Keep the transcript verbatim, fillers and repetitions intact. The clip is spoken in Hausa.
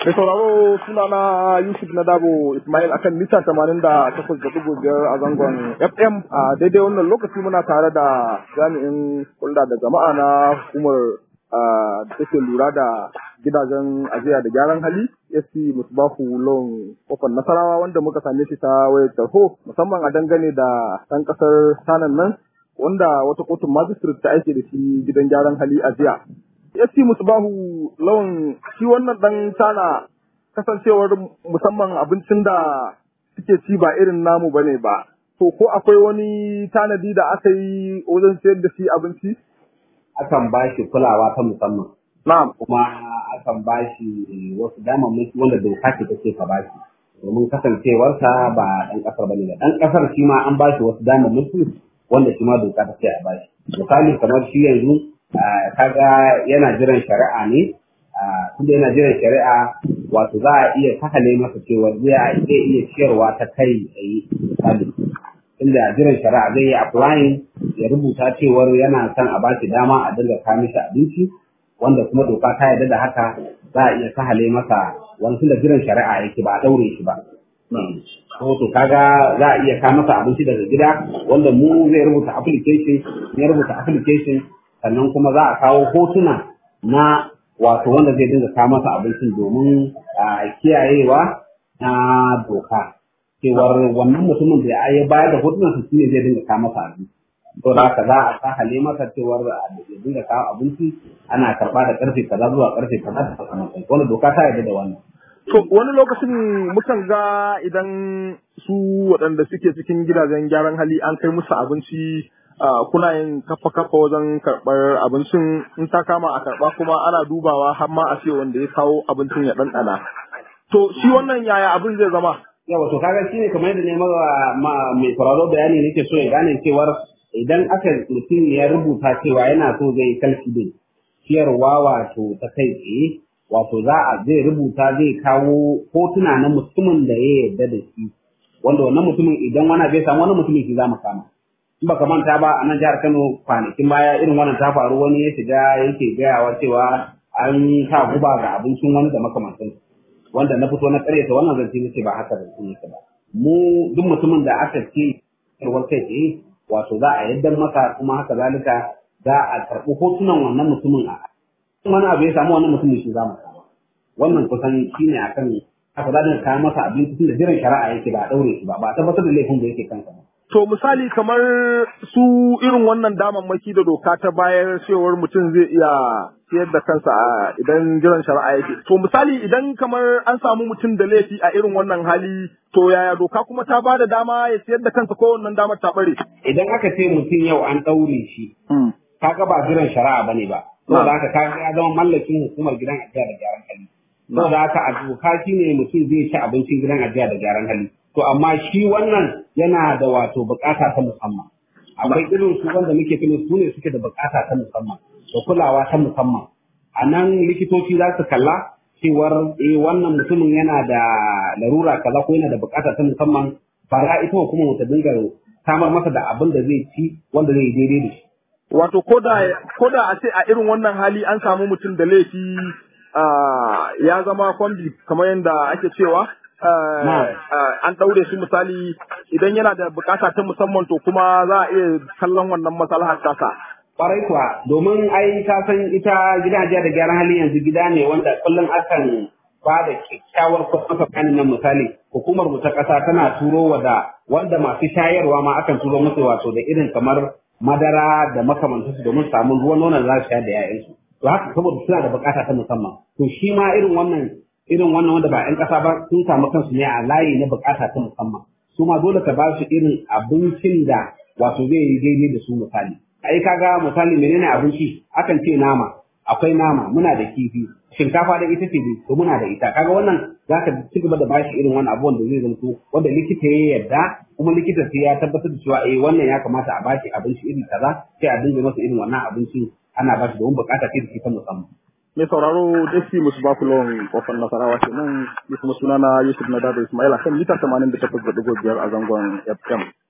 Mai sauraro sunana Yusuf Nadabo Ismail akan mita tamanin da takwas da ɗigo biyar a zangon F M. A daidai wannan lokaci muna tare da jami'in hulɗa da jama'a na hukumar da take lura da gidajen ajiya da gyaran hali S P Musbahu Lawan Kofar Nasarawa, wanda muka same shi ta wayar tarho musamman a dangane da ɗan ƙasar Tanan nan wanda wata kotun magistrate ta aike da shi gidan gyaran hali a jiya. S P Musbahu Lawan, shi wannan dan tana kasancewar musamman abincin da suke ci ba irin namu bane ba. To ko akwai wani tanadi da aka yi wajen sayar da shi abinci? Akan ba shi kulawa ta musamman. Na'am. Kuma akan ba shi wasu damammaki wanda doka ce take ka ba shi. Domin kasancewarsa ba ɗan ƙasar bane ba. Ɗan ƙasar shi ma an ba shi wasu damammaki wanda shi ma doka take a ba shi. Misali kamar shi yanzu kaga yana jiran shari'a ne, tunda yana jiran shari'a wato za a iya sakale masa cewa zai iya ciyarwa ta kai tsaye misali. Inda jiran shari'a zai yi applying ya rubuta cewar yana son a bashi dama a dinga kawo mishi abinci, wanda kuma doka ta yarda da haka za a iya sahale masa wani tunda jiran shari'a yake ba a daure shi ba. Ko to kaga za a iya kawo masa abinci daga gida wanda mu zai rubuta application, ya rubuta application sannan kuma za a kawo hotuna na wato wanda zai dinga kawo masa abincin domin kiyayewa na doka cewar wannan mutumin da ya bayar da hotunan su ne zai dinga kawo masa abinci. To da haka za a sahale masa cewar ya dinga kawo abinci ana karba da karfe kaza zuwa karfe kaza da sakamakon wanda doka ta yarda da wannan. To wani lokacin mukan ga idan su waɗanda suke cikin gidajen gyaran hali an kai musu abinci Uh, kuna yin kafa kafa wajen karɓar abincin, in ta kama a karɓa kuma ana dubawa har ma a ce wanda ya kawo abincin ya ɗanɗana. To shi wannan yaya abin zai zama? Yawa to kaga shine kamar yadda ne mai sauraro bayani nake so ya gane cewar idan aka mutum ya rubuta cewa yana so zai kalfi din ciyarwa wato ta kai tsaye wato za a zai rubuta zai kawo hotuna na mutumin da ya yarda da shi wanda wannan mutumin idan wani bai samu wani mutumin shi za mu kama. In baka manta ba a nan jihar Kano kwanakin baya irin wannan ta faru, wani ya shiga yake gayawa cewa an sa guba ga abincin wani da makamantan wanda na fito na karyata wannan zance nace ba haka da sun yake ba. Mu duk mutumin da aka ce karwar kai tsaye wato za a yadda masa kuma haka zalika za a karɓi hotunan wannan mutumin a wani abu ya samu wannan mutumin shi za mu kama. Wannan kusan shine akan haka za a kawo masa abinci tun da jiran shari'a yake ba a daure shi ba ba a tabbatar da laifin da yake kansa ba. To misali kamar su irin wannan damammaki da doka ta bayar cewar mutum zai iya siyar da kansa a idan jiran shari'a yake. To misali idan kamar an samu mutum da laifi a irin wannan hali, to yaya doka kuma ta ba da dama ya siyar da kansa ko wannan damar ta bare? Idan aka ce mutum yau an ɗaure shi, kaga ba jiran shari'a bane ba. Saboda haka kaga ya zama mallakin hukumar gidan ajiya da gyaran hali. Saboda haka a doka shine mutum zai ci abincin gidan ajiya da gyaran hali. To amma shi wannan yana da wato bukata ta musamman. Akwai irin su wanda muke tuno su ne suke da bukata ta musamman da kulawa ta musamman. A nan likitoci za su kalla cewar eh wannan mutumin yana da larura kaza ko yana da bukata ta musamman, fara ita kuma ta dinga samar masa da abin da zai ci wanda zai daidai da shi. Wato koda koda a ce a irin wannan hali an samu mutum da laifi ya zama kwambi kamar yadda ake cewa an ɗaure shi misali idan yana da bukata ta musamman to kuma za a iya kallon wannan maslahar tasa. Kwarai kuwa domin ai ka san ita gidaje da gyaran hali yanzu gida ne wanda kullum akan ba da kyakkyawar kwasfa kanin nan misali hukumar mu ta ƙasa tana turo wa da wanda masu shayarwa ma akan turo musu wato da irin kamar madara da makamantansu domin samun ruwan nonon za su sha da 'ya'yansu. To haka saboda suna da bukata ta musamman. To shi ma irin wannan irin wannan wanda ba 'yan ƙasa ba sun samu kansu ne a layi na bukata ta musamman su ma dole ka ba su irin abincin da wato zai yi daidai da su misali. Ai kaga misali menene abinci akan ce nama, akwai nama, muna da kifi, shinkafa da ita ce dai to muna da ita. Kaga wannan zaka ci gaba da bashi irin wannan abubuwan da zai zanto wanda likita ya yarda kuma likita sai ya tabbatar da cewa eh wannan ya kamata a bashi abinci iri kaza sai a dinga masa irin wannan abincin ana bashi domin bukata ce da ta musamman. Mai sauraro S P Musbahu Lawan Kofar Nasarawa kenan, ni kuma sunana Yusuf Nadabo Ismail akan mita tamanin da takwas da ɗigo biyar a zangon F M.